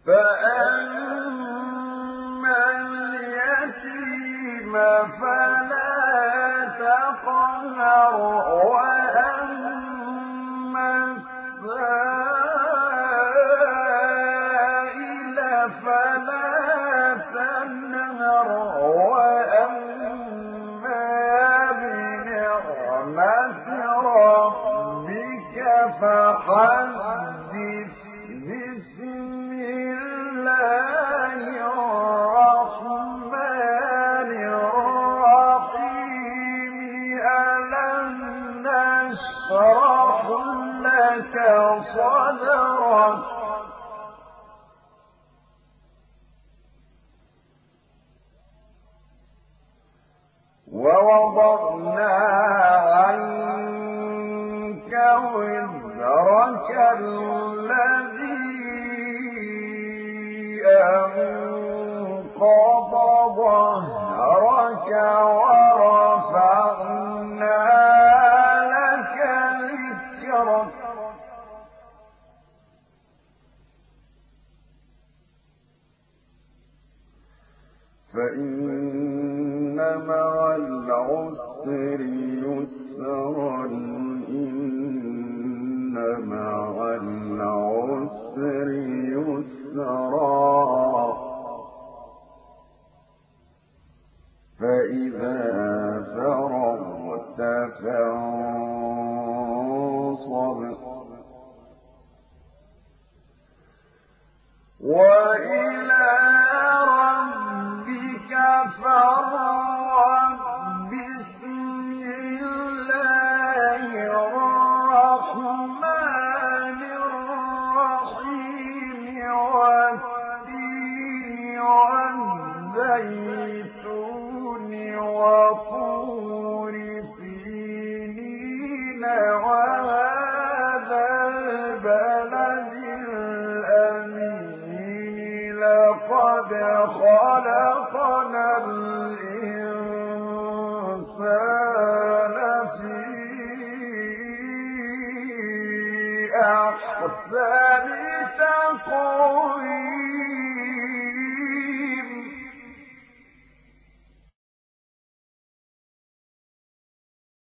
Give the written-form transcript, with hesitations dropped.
فأما اليتيم فلا تقهر وأما السائل فلا تنهر وأما بنعمة ربك فحدث. بسم الله الرحمن الرحيم. ألم نشرح لك صدرك ووضعنا عنك وزرك الذي أنقض ظهرك ورفعنا لك ذكرك. فإن مع العسر يسرا إن مع العسر يسرا فإذا فرغت فانصب وإلى ربك فارغب. بسم الله الرحمن الرحيم. والتين والزيتون وطور سينين وهذا البلد الأمين. لقد خلقنا الإنسان في أحسن تقويم.